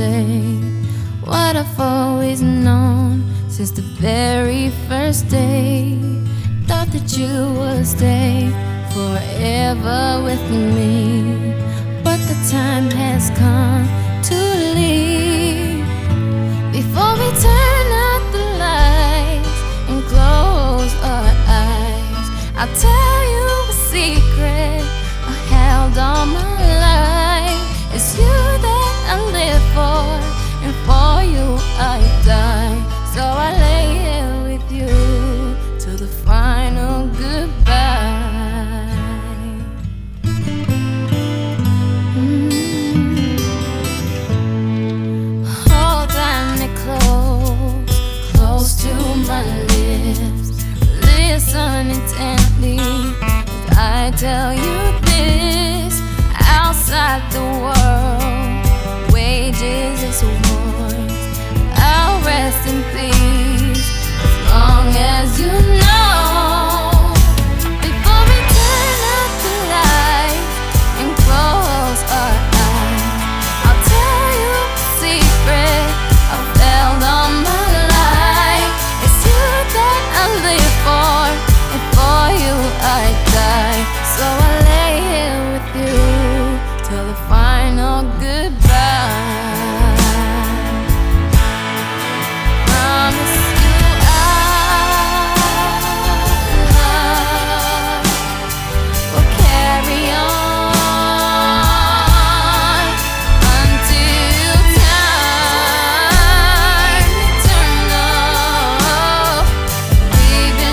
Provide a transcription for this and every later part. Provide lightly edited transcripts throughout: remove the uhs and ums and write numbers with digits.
say what I've always known since the very first day. Thought that you would stay forever with me, but the time has come to leave. Before we turn out the lights and close our eyes, I'll tell you a secret I held all my life. It's you that I live for, and for you I die. So I lay here with you till the final goodbye. Hold me close, close to my lips. Listen intently as I tell you this. Outside the world wages its wars. I'll rest in peace as long as you know. Before we turn out the lights and close our eyes, I'll tell you a secret I've held all my life. It's you that I live for, and for you I die. So I lay here with you till the final goodbye. Promise you I will carry on until time eternal. We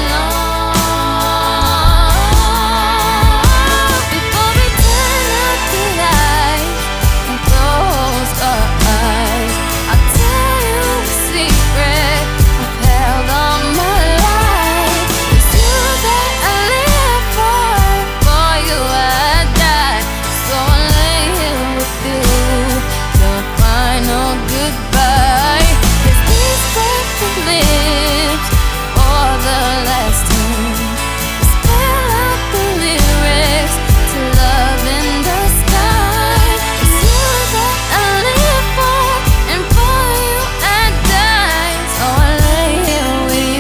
belong. Before we turn out the lights and close our eyes, I'll tell you a secret I've held all my life. It's you that I live for you I die. So I lay here with you till the final goodbye. Kiss these perfect lips for the last time. Spell out the lyrics to love in the sky. It's you that I live for, and for you I die. So I lay here with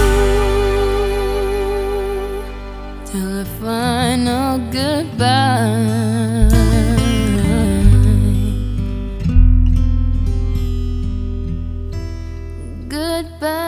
you till the final goodbye. Goodbye.